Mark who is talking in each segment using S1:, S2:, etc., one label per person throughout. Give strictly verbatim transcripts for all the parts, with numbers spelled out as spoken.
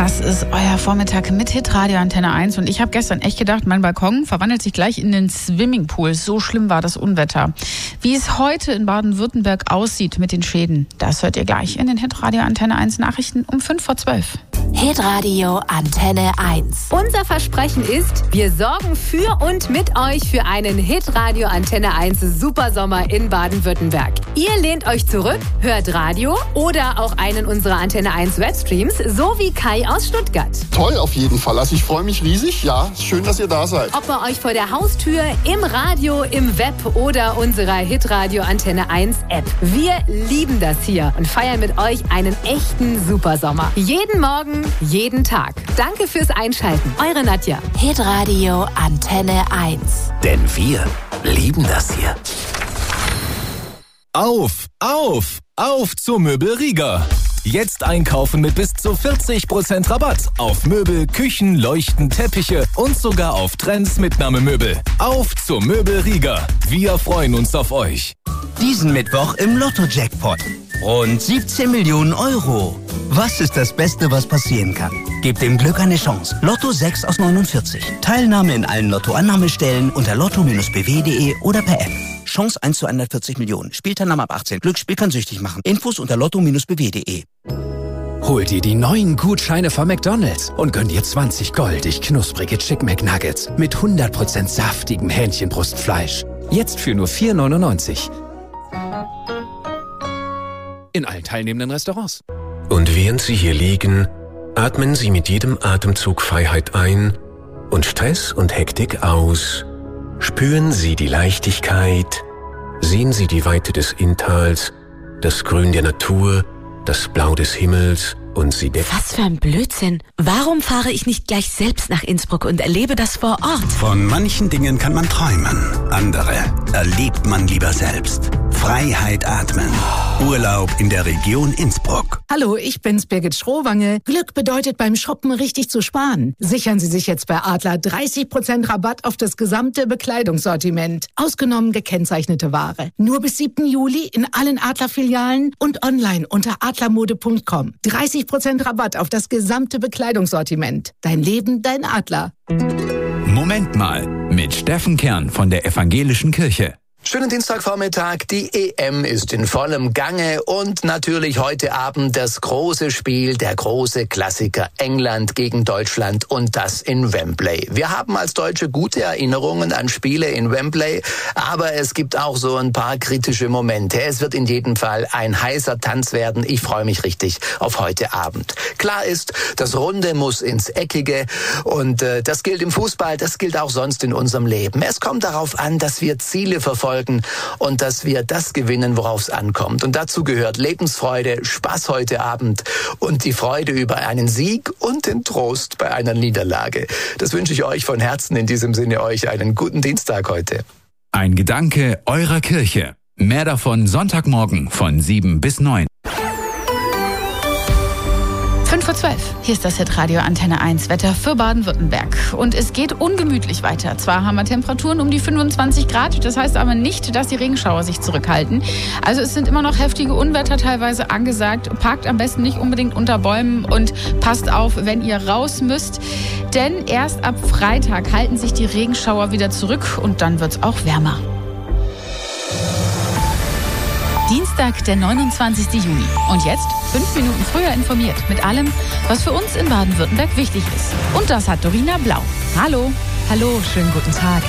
S1: Das ist euer Vormittag mit Hitradio Antenne eins und ich habe gestern echt gedacht, mein Balkon verwandelt sich gleich in den Swimmingpool. So schlimm war das Unwetter. Wie es heute in Baden-Württemberg aussieht mit den Schäden, das hört ihr gleich in den Hitradio Antenne eins Nachrichten um fünf vor zwölf.
S2: Hitradio Antenne eins.
S3: Unser Versprechen ist, wir sorgen für und mit euch für einen Hitradio Antenne eins Supersommer in Baden-Württemberg. Ihr lehnt euch zurück, hört Radio oder auch einen unserer Antenne eins Webstreams, so wie Kai aus Stuttgart.
S4: Toll, auf jeden Fall. Also ich freue mich riesig. Ja, schön, dass ihr da seid.
S3: Ob bei euch vor der Haustür, im Radio, im Web oder unserer Hitradio Antenne eins App. Wir lieben das hier und feiern mit euch einen echten Supersommer. Jeden Morgen, jeden Tag. Danke fürs Einschalten. Eure Nadja.
S2: Hitradio Antenne eins.
S5: Denn wir lieben das hier. Auf, auf, auf zur Möbel Rieger. Jetzt einkaufen mit bis zu vierzig Prozent Rabatt auf Möbel, Küchen, Leuchten, Teppiche und sogar auf Trends Mitnahmemöbel. Auf zur Möbel Rieger. Wir freuen uns auf euch.
S6: Diesen Mittwoch im Lotto-Jackpot. Rund siebzehn Millionen Euro. Was ist das Beste, was passieren kann? Gebt dem Glück eine Chance. Lotto sechs aus neunundvierzig. Teilnahme in allen Lotto-Annahmestellen unter lotto Bindestrich b w punkt d e oder per App. Chance eins zu hundertvierzig Millionen. Spielteilnahme ab achtzehn. Glücksspiel kann süchtig machen. Infos unter lotto Bindestrich b w punkt d e.
S7: Hol dir die neuen Gutscheine von McDonald's und gönn dir zwanzig goldig knusprige Chick McNuggets mit hundert Prozent saftigem Hähnchenbrustfleisch. Jetzt für nur vier neunundneunzig. In allen teilnehmenden Restaurants.
S8: Und während Sie hier liegen, atmen Sie mit jedem Atemzug Freiheit ein und Stress und Hektik aus. Spüren Sie die Leichtigkeit, sehen Sie die Weite des Inntals, das Grün der Natur, das Blau des Himmels und Sie denken...
S2: Was für ein Blödsinn. Warum fahre ich nicht gleich selbst nach Innsbruck und erlebe das vor Ort?
S6: Von manchen Dingen kann man träumen. Andere erlebt man lieber selbst. Freiheit atmen. Urlaub in der Region Innsbruck.
S9: Hallo, ich bin's, Birgit Schrowange. Glück bedeutet beim Shoppen richtig zu sparen. Sichern Sie sich jetzt bei Adler dreißig Prozent Rabatt auf das gesamte Bekleidungssortiment. Ausgenommen gekennzeichnete Ware. Nur bis siebten Juli in allen Adler-Filialen und online unter adlermode punkt com. dreißig Prozent Rabatt auf das gesamte Bekleidungssortiment. Dein Leben, dein Adler.
S10: Moment mal, mit Steffen Kern von der Evangelischen Kirche.
S11: Schönen Dienstagvormittag, die E M ist in vollem Gange und natürlich heute Abend das große Spiel, der große Klassiker England gegen Deutschland und das in Wembley. Wir haben als Deutsche gute Erinnerungen an Spiele in Wembley, aber es gibt auch so ein paar kritische Momente. Es wird in jedem Fall ein heißer Tanz werden. Ich freue mich richtig auf heute Abend. Klar ist, das Runde muss ins Eckige und äh, das gilt im Fußball, das gilt auch sonst in unserem Leben. Es kommt darauf an, dass wir Ziele verfolgen und dass wir das gewinnen, worauf es ankommt. Und dazu gehört Lebensfreude, Spaß heute Abend und die Freude über einen Sieg und den Trost bei einer Niederlage. Das wünsche ich euch von Herzen. In diesem Sinne euch einen guten Dienstag heute.
S10: Ein Gedanke eurer Kirche. Mehr davon Sonntagmorgen von sieben bis neun.
S1: fünf vor zwölf. Hier ist das Hitradio Antenne eins Wetter für Baden-Württemberg. Und es geht ungemütlich weiter. Zwar haben wir Temperaturen um die fünfundzwanzig Grad, das heißt aber nicht, dass die Regenschauer sich zurückhalten. Also es sind immer noch heftige Unwetter teilweise angesagt. Parkt am besten nicht unbedingt unter Bäumen und passt auf, wenn ihr raus müsst. Denn erst ab Freitag halten sich die Regenschauer wieder zurück und dann wird's auch wärmer. Dienstag, der neunundzwanzigsten Juni. Und jetzt fünf Minuten früher informiert mit allem, was für uns in Baden-Württemberg wichtig ist. Und das hat Dorina Blau. Hallo.
S12: Hallo, schönen guten Tag.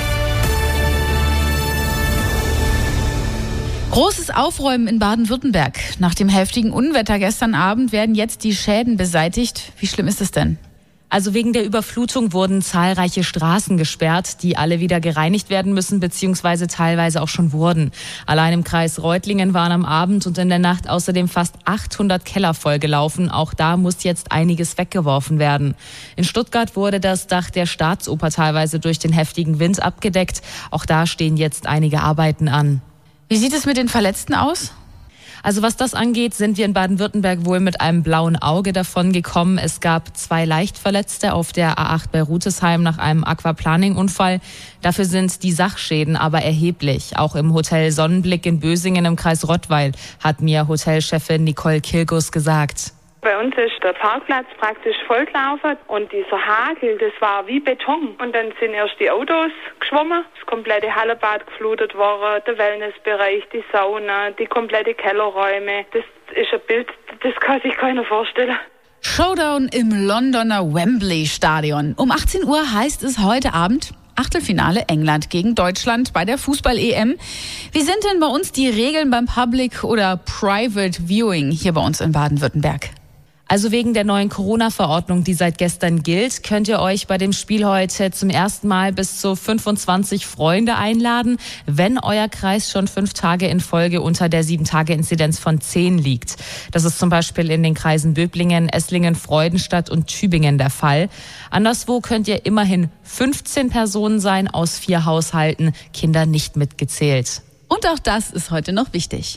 S1: Großes Aufräumen in Baden-Württemberg. Nach dem heftigen Unwetter gestern Abend werden jetzt die Schäden beseitigt. Wie schlimm ist es denn?
S12: Also wegen der Überflutung wurden zahlreiche Straßen gesperrt, die alle wieder gereinigt werden müssen, beziehungsweise teilweise auch schon wurden. Allein im Kreis Reutlingen waren am Abend und in der Nacht außerdem fast achthundert Keller vollgelaufen. Auch da muss jetzt einiges weggeworfen werden. In Stuttgart wurde das Dach der Staatsoper teilweise durch den heftigen Wind abgedeckt. Auch da stehen jetzt einige Arbeiten an.
S1: Wie sieht es mit den Verletzten aus?
S12: Also was das angeht, sind wir in Baden-Württemberg wohl mit einem blauen Auge davon gekommen. Es gab zwei Leichtverletzte auf der A acht bei Rutesheim nach einem Aquaplaning-Unfall. Dafür sind die Sachschäden aber erheblich. Auch im Hotel Sonnenblick in Bösingen im Kreis Rottweil, hat mir Hotelchefin Nicole Kilgus gesagt.
S13: Bei uns ist der Parkplatz praktisch vollgelaufen und dieser Hagel, das war wie Beton. Und dann sind erst die Autos geschwommen, das komplette Hallenbad geflutet worden, der Wellnessbereich, die Sauna, die komplette Kellerräume. Das ist ein Bild, das kann sich keiner vorstellen.
S1: Showdown im Londoner Wembley Stadion. Um achtzehn Uhr heißt es heute Abend Achtelfinale England gegen Deutschland bei der Fußball-E M. Wie sind denn bei uns die Regeln beim Public- oder Private Viewing hier bei uns in Baden-Württemberg?
S12: Also wegen der neuen Corona-Verordnung, die seit gestern gilt, könnt ihr euch bei dem Spiel heute zum ersten Mal bis zu fünfundzwanzig Freunde einladen, wenn euer Kreis schon fünf Tage in Folge unter der sieben Tage Inzidenz von zehn liegt. Das ist zum Beispiel in den Kreisen Böblingen, Esslingen, Freudenstadt und Tübingen der Fall. Anderswo könnt ihr immerhin fünfzehn Personen sein aus vier Haushalten, Kinder nicht mitgezählt.
S1: Und auch das ist heute noch wichtig.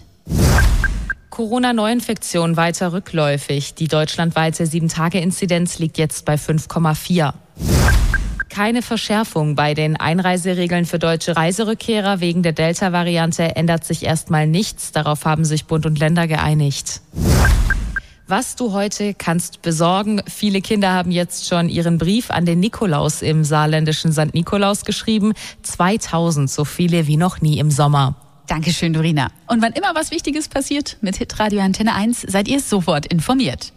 S12: Corona-Neuinfektion weiter rückläufig. Die deutschlandweite sieben Tage Inzidenz liegt jetzt bei fünf Komma vier. Keine Verschärfung bei den Einreiseregeln für deutsche Reiserückkehrer. Wegen der Delta-Variante ändert sich erstmal nichts. Darauf haben sich Bund und Länder geeinigt. Was du heute kannst besorgen. Viele Kinder haben jetzt schon ihren Brief an den Nikolaus im saarländischen Sankt Nikolaus geschrieben. zweitausend, so viele wie noch nie im Sommer.
S1: Dankeschön, Dorina. Und wann immer was Wichtiges passiert, mit Hitradio Antenne eins seid ihr sofort informiert.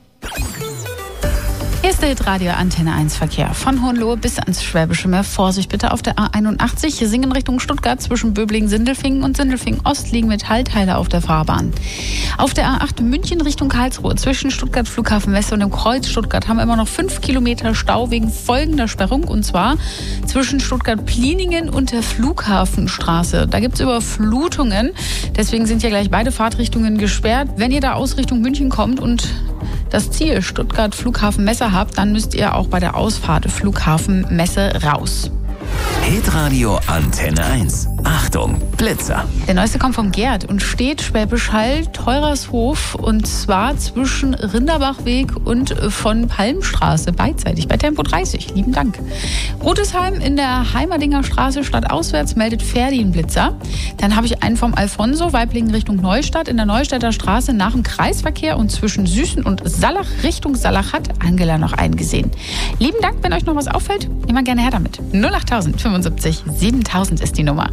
S1: Hier ist der Hitradio Antenne eins Verkehr. Von Hohenlohe bis ans Schwäbische Meer. Vorsicht bitte auf der A einundachtzig. Singen Richtung Stuttgart zwischen Böblingen-Sindelfingen und Sindelfingen-Ost liegen Metallteile auf der Fahrbahn. Auf der A acht München Richtung Karlsruhe zwischen Stuttgart Flughafen West und dem Kreuz Stuttgart haben wir immer noch fünf Kilometer Stau wegen folgender Sperrung. Und zwar zwischen Stuttgart-Pliningen und der Flughafenstraße. Da gibt es Überflutungen. Deswegen sind ja gleich beide Fahrtrichtungen gesperrt. Wenn ihr da aus Richtung München kommt und das Ziel Stuttgart Flughafen Messe habt, dann müsst ihr auch bei der Ausfahrt Flughafen Messe raus.
S5: Hitradio Antenne eins. Achtung, Blitzer.
S1: Der neueste kommt vom Gerd und steht Schwäbisch Hall, Teurershof, und zwar zwischen Rinderbachweg und von Palmstraße beidseitig bei Tempo dreißig. Lieben Dank. Rudesheim in der Heimerdinger Straße stadtauswärts meldet Ferdi einen Blitzer. Dann habe ich einen vom Alfonso, Weiblingen Richtung Neustadt in der Neustädter Straße nach dem Kreisverkehr und zwischen Süßen und Sallach Richtung Sallach hat Angela noch einen gesehen. Lieben Dank, wenn euch noch was auffällt, immer gerne her damit. null acht fünfundsiebzig siebentausend ist die Nummer.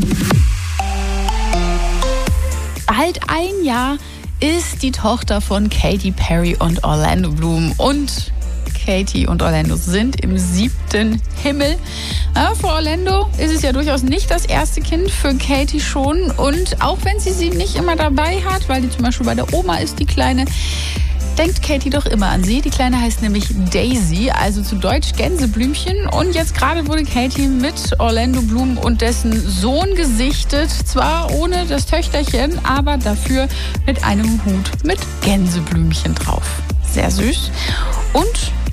S1: Bald ein Jahr ist die Tochter von Katy Perry und Orlando Bloom. Und Katy und Orlando sind im siebten Himmel. Ja, für Orlando ist es ja durchaus nicht das erste Kind, für Katy schon. Und auch wenn sie sie nicht immer dabei hat, weil die zum Beispiel bei der Oma ist, die Kleine, denkt Katy doch immer an sie. Die Kleine heißt nämlich Daisy, also zu Deutsch Gänseblümchen. Und jetzt gerade wurde Katy mit Orlando Bloom und dessen Sohn gesichtet. Zwar ohne das Töchterchen, aber dafür mit einem Hut mit Gänseblümchen drauf. Sehr süß. Und